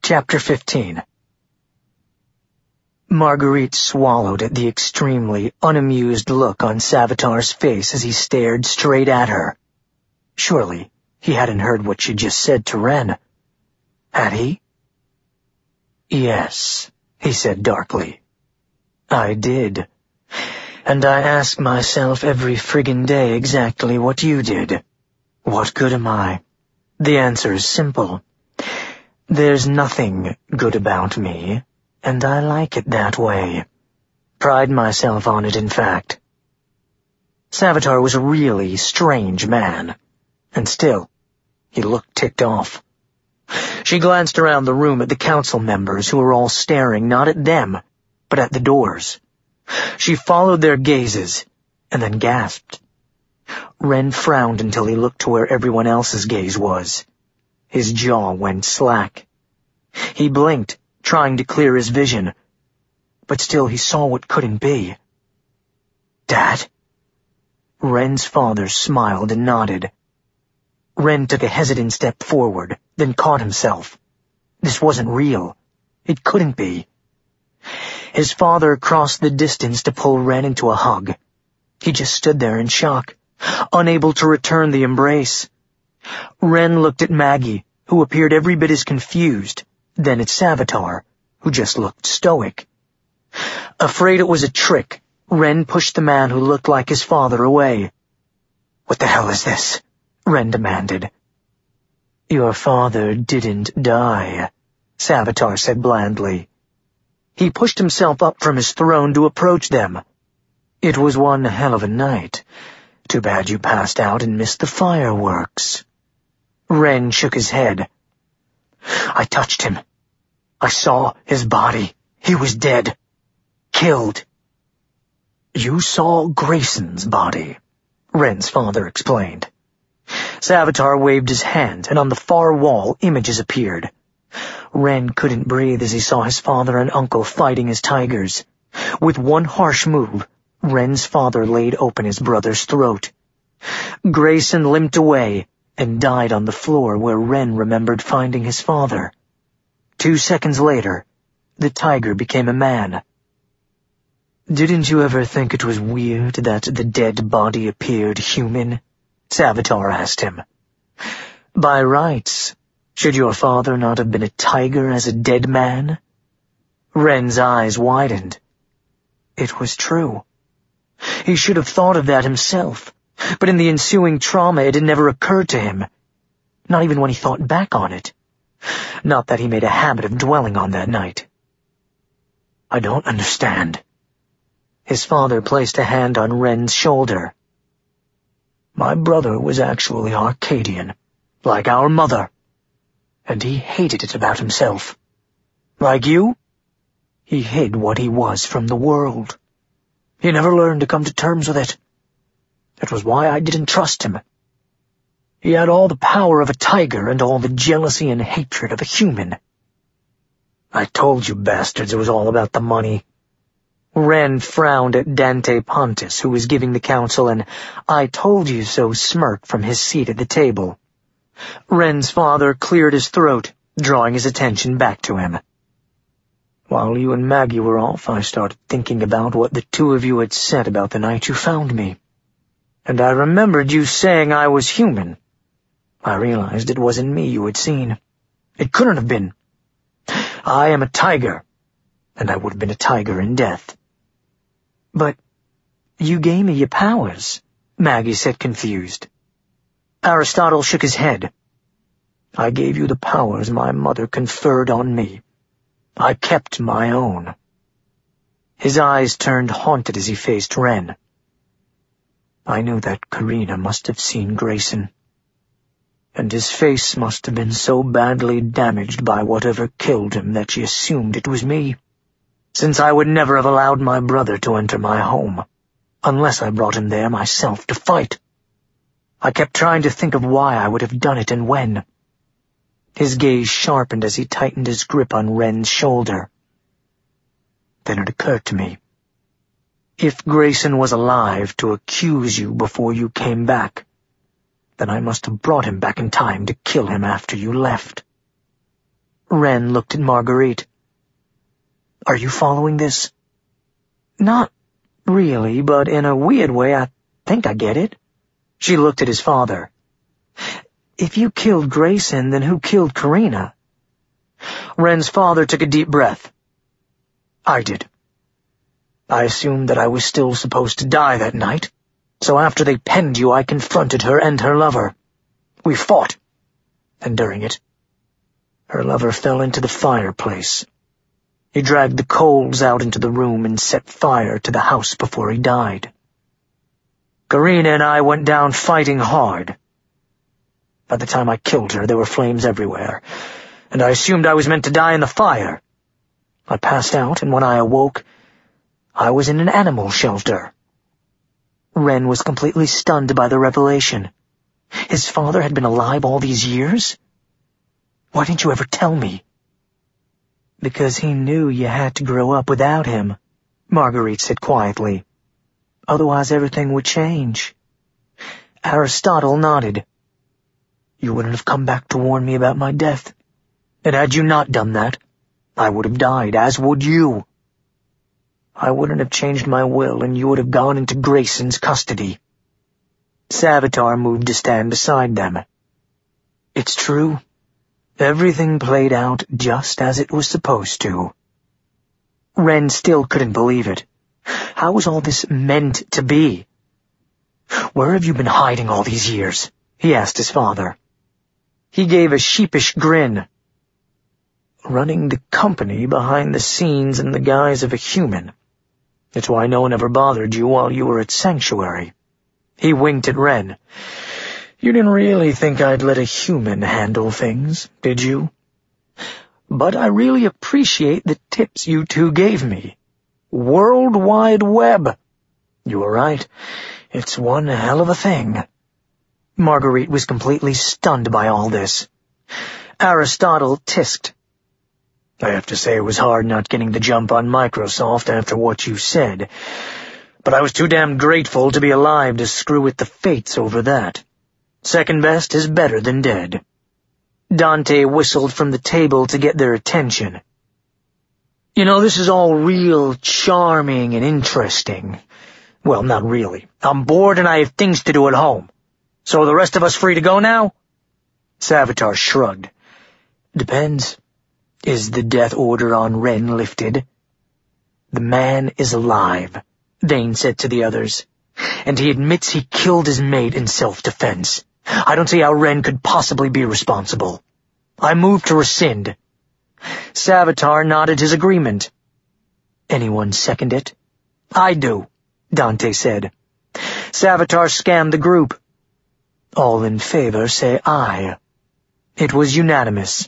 Chapter 15. Marguerite swallowed at the extremely unamused look on Savitar's face as he stared straight at her. Surely he hadn't heard what she'd just said to Ren. Had he? Yes, he said darkly. I did. And I ask myself every friggin' day exactly what you did. What good am I? The answer is simple. There's nothing good about me, and I like it that way. Pride myself on it, in fact. Savitar was a really strange man, and still, he looked ticked off. She glanced around the room at the council members who were all staring not at them, but at the doors. She followed their gazes, and then gasped. Ren frowned until he looked to where everyone else's gaze was. His jaw went slack. He blinked, trying to clear his vision, but still he saw what couldn't be. Dad? Ren's father smiled and nodded. Ren took a hesitant step forward, then caught himself. This wasn't real. It couldn't be. His father crossed the distance to pull Ren into a hug. He just stood there in shock, unable to return the embrace. Ren looked at Maggie, who appeared every bit as confused, then at Savitar, who just looked stoic. Afraid it was a trick, Ren pushed the man who looked like his father away. What the hell is this? Ren demanded. Your father didn't die, Savitar said blandly. He pushed himself up from his throne to approach them. It was one hell of a night. Too bad you passed out and missed the fireworks. Ren shook his head. I touched him. I saw his body. He was dead. Killed. You saw Grayson's body, Ren's father explained. Savitar waved his hand, and on the far wall images appeared. Ren couldn't breathe as he saw his father and uncle fighting as tigers. With one harsh move, Ren's father laid open his brother's throat. Grayson limped away and died on the floor where Ren remembered finding his father. 2 seconds later, the tiger became a man. Didn't you ever think it was weird that the dead body appeared human? Savitar asked him. By rights, should your father not have been a tiger as a dead man? Ren's eyes widened. It was true. He should have thought of that himself, but in the ensuing trauma it had never occurred to him. Not even when he thought back on it. Not that he made a habit of dwelling on that night. I don't understand. His father placed a hand on Ren's shoulder. My brother was actually Arcadian, like our mother, and he hated it about himself. Like you, he hid what he was from the world. He never learned to come to terms with it. That was why I didn't trust him. He had all the power of a tiger and all the jealousy and hatred of a human. I told you bastards it was all about the money. Ren frowned at Dante Pontus, who was giving the council an I told you so smirk from his seat at the table. Ren's father cleared his throat, drawing his attention back to him. While you and Maggie were off, I started thinking about what the two of you had said about the night you found me. And I remembered you saying I was human. I realized it wasn't me you had seen. It couldn't have been. I am a tiger, and I would have been a tiger in death. But you gave me your powers, Maggie said confused. Aristotle shook his head. I gave you the powers my mother conferred on me. I kept my own. His eyes turned haunted as he faced Ren. I knew that Karina must have seen Grayson, and his face must have been so badly damaged by whatever killed him that she assumed it was me, since I would never have allowed my brother to enter my home, unless I brought him there myself to fight. I kept trying to think of why I would have done it and when. His gaze sharpened as he tightened his grip on Ren's shoulder. Then it occurred to me. If Grayson was alive to accuse you before you came back, then I must have brought him back in time to kill him after you left. Wren looked at Marguerite. "Are you following this?" "Not really, but in a weird way I think I get it." She looked at his father. "If you killed Grayson, then who killed Karina?" Wren's father took a deep breath. "I did. I assumed that I was still supposed to die that night, so after they penned you I confronted her and her lover. We fought, and during it, her lover fell into the fireplace. He dragged the coals out into the room and set fire to the house before he died. Karina and I went down fighting hard. By the time I killed her, there were flames everywhere, and I assumed I was meant to die in the fire. I passed out, and when I awoke, I was in an animal shelter." Wren was completely stunned by the revelation. His father had been alive all these years? "Why didn't you ever tell me?" "Because he knew you had to grow up without him," Marguerite said quietly. "Otherwise everything would change." Aristotle nodded. "You wouldn't have come back to warn me about my death. And had you not done that, I would have died, as would you. I wouldn't have changed my will, and you would have gone into Grayson's custody." Savitar moved to stand beside them. "It's true. Everything played out just as it was supposed to." Wren still couldn't believe it. How was all this meant to be? "Where have you been hiding all these years?" he asked his father. He gave a sheepish grin. "Running the company behind the scenes in the guise of a human. That's why no one ever bothered you while you were at Sanctuary." He winked at Wren. "You didn't really think I'd let a human handle things, did you? But I really appreciate the tips you two gave me. World Wide Web. You were right. It's one hell of a thing." Marguerite was completely stunned by all this. Aristotle tisked. "I have to say it was hard not getting the jump on Microsoft after what you said, but I was too damn grateful to be alive to screw with the fates over that. Second best is better than dead." Dante whistled from the table to get their attention. "You know, this is all real charming and interesting. Well, not really. I'm bored and I have things to do at home. So are the rest of us free to go now?" Savitar shrugged. "Depends. Is the death order on Wren lifted?" "The man is alive," Vane said to the others, "and he admits he killed his mate in self-defense. I don't see how Wren could possibly be responsible. I move to rescind." Savitar nodded his agreement. "Anyone second it?" "I do," Dante said. Savitar scanned the group. "All in favor say aye." It was unanimous.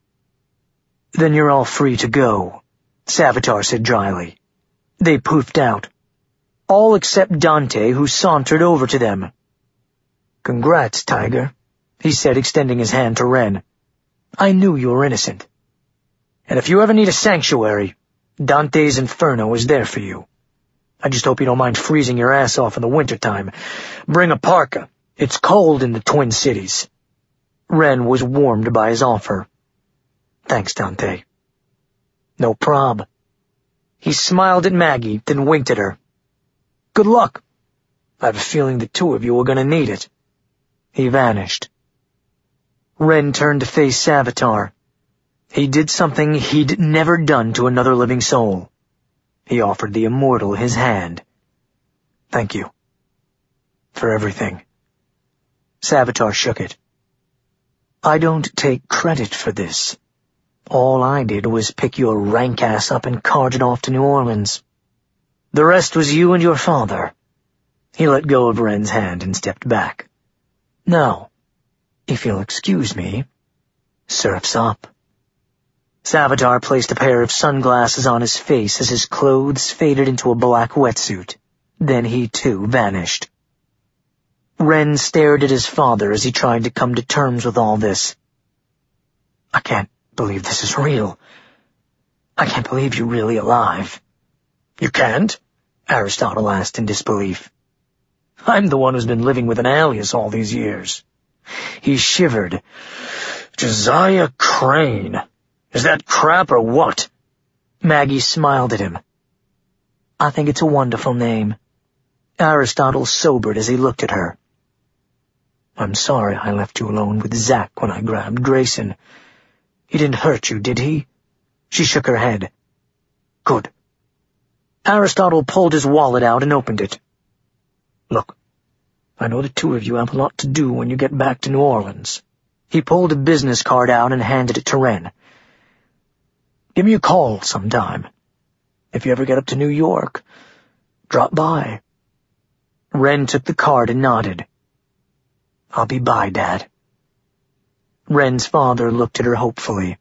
"Then you're all free to go," Savitar said dryly. They poofed out. All except Dante, who sauntered over to them. "Congrats, Tiger," he said, extending his hand to Wren. "I knew you were innocent. And if you ever need a sanctuary, Dante's Inferno is there for you. I just hope you don't mind freezing your ass off in the wintertime. Bring a parka. It's cold in the Twin Cities." Wren was warmed by his offer. "Thanks, Dante." "No prob." He smiled at Maggie, then winked at her. "Good luck. I have a feeling the two of you are going to need it." He vanished. Wren turned to face Savitar. He did something he'd never done to another living soul. He offered the immortal his hand. "Thank you. For everything." Savitar shook it. "I don't take credit for this. All I did was pick your rank ass up and cart it off to New Orleans. The rest was you and your father." He let go of Wren's hand and stepped back. "Now, if you'll excuse me, surf's up." Savitar placed a pair of sunglasses on his face as his clothes faded into a black wetsuit. Then he, too, vanished. Wren stared at his father as he tried to come to terms with all this. "I can't believe this is real. I can't believe you're really alive." "You can't?" Aristotle asked in disbelief. "I'm the one who's been living with an alias all these years." He shivered. "Josiah Crane. Is that crap or what? Maggie smiled at him. I think it's a wonderful name. Aristotle sobered as he looked at her. I'm sorry I left you alone with Zack when I grabbed Grayson. He didn't hurt you, did he? She shook her head. Good. Aristotle pulled his wallet out and opened it. Look, I know the two of you have a lot to do when you get back to New Orleans. He pulled a business card out and handed it to Wren. Give me a call sometime. If you ever get up to New York, drop by. Wren took the card and nodded. I'll be by, Dad. Wren's father looked at her hopefully.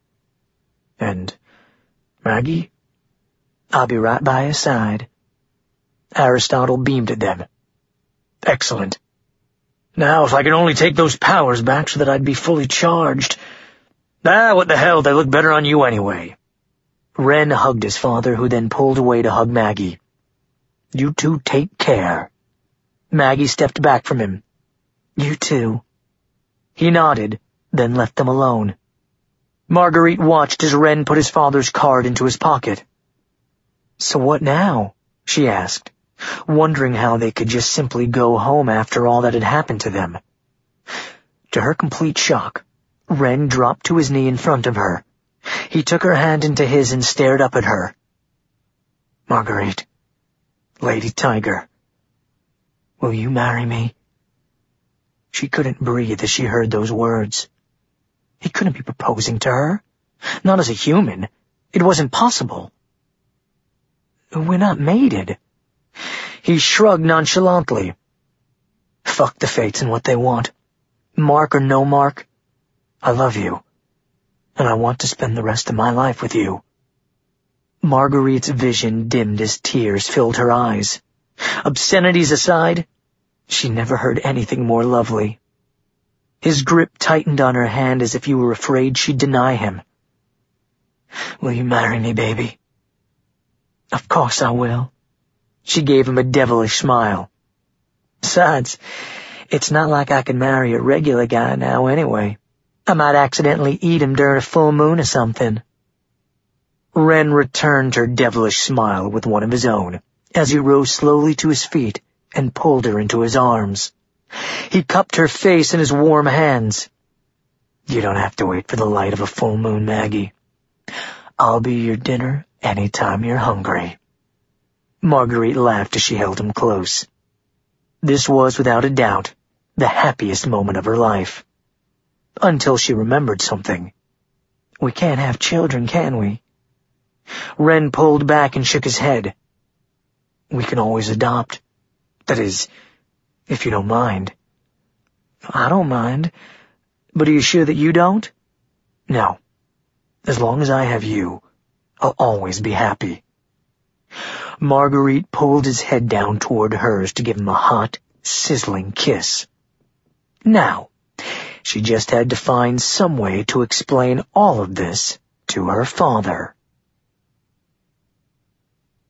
And, Maggie? I'll be right by your side. Aristotle beamed at them. Excellent. Now, if I could only take those powers back so that I'd be fully charged. What the hell, they look better on you anyway. Wren hugged his father, who then pulled away to hug Maggie. You two take care. Maggie stepped back from him. You too. He nodded, then left them alone. Marguerite watched as Wren put his father's card into his pocket. So what now? She asked, wondering how they could just simply go home after all that had happened to them. To her complete shock, Wren dropped to his knee in front of her. He took her hand into his and stared up at her. Marguerite, Lady Tiger, will you marry me? She couldn't breathe as she heard those words. He couldn't be proposing to her. Not as a human. It wasn't possible. We're not mated. He shrugged nonchalantly. Fuck the fates and what they want. Mark or no mark, I love you, and I want to spend the rest of my life with you. Marguerite's vision dimmed as tears filled her eyes. Obscenities aside, she never heard anything more lovely. His grip tightened on her hand as if he were afraid she'd deny him. Will you marry me, baby? Of course I will. She gave him a devilish smile. Besides, it's not like I can marry a regular guy now anyway. I might accidentally eat him during a full moon or something. Wren returned her devilish smile with one of his own, as he rose slowly to his feet and pulled her into his arms. He cupped her face in his warm hands. You don't have to wait for the light of a full moon, Maggie. I'll be your dinner any time you're hungry. Marguerite laughed as she held him close. This was, without a doubt, the happiest moment of her life. Until she remembered something. We can't have children, can we? Wren pulled back and shook his head. We can always adopt. That is, if you don't mind. I don't mind. But are you sure that you don't? No. As long as I have you, I'll always be happy. Marguerite pulled his head down toward hers to give him a hot, sizzling kiss. Now, she just had to find some way to explain all of this to her father.